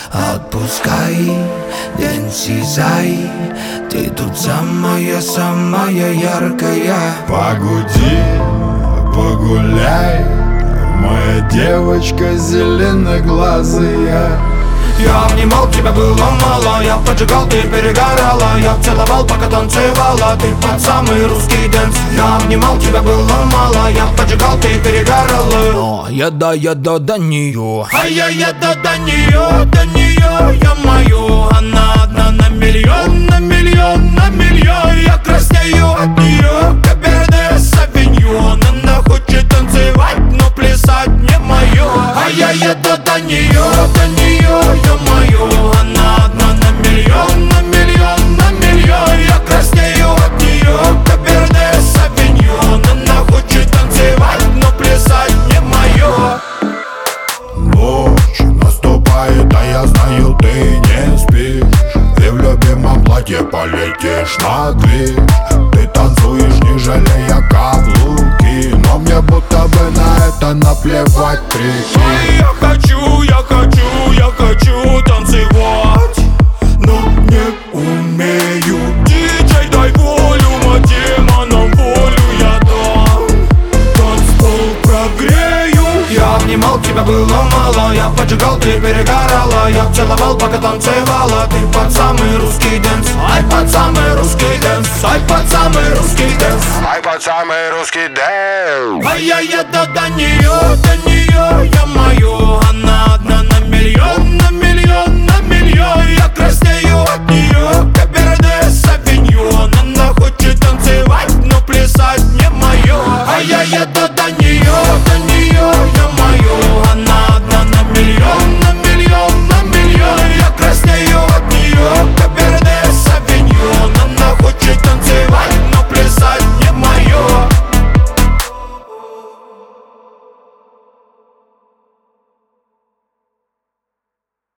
Отпускай, день сизай, ты тут самая яркая. Погуди, погуляй, моя девочка зеленоглазая. Я обнимал, тебя было мало, я поджигал, ты перегорала. Я целовал, пока танцевала, ты под самый русский дэнс. Я обнимал, тебя было мало, я поджигал, ты перегорала. Я до нее, а я до нее, я мою. Она одна на миллион, на миллион, на миллион. Я краснею от нее, Каберне Савиньон. Она хочет танцевать, но плясать не мое. А я до нее, я мою. Она одна на миллион, на миллион, на миллион. Я краснею от нее, Каберне Савиньон. Она хочет танцевать, но плясать не мое. Ночь наступает, а я знаю, ты не спишь. И в любимом платье полетишь на движ. Ты танцуешь, не жалея каблуки, но мне будто бы на это наплевать, прикинь. Я хочу танцевать, но не умею. Диджей, дай волю, демонам волю я дам. Танцпол прогрею. Я обнимал, тебя было мало, я поджигал, ты перегорала. Я целовал, пока танцевала, ты под самый русский дэнс. Ай, под самый русский дэнс, ай, под самый русский дэнс, Ай, под самый русский дэнс. ай, я до нее, я мою. Она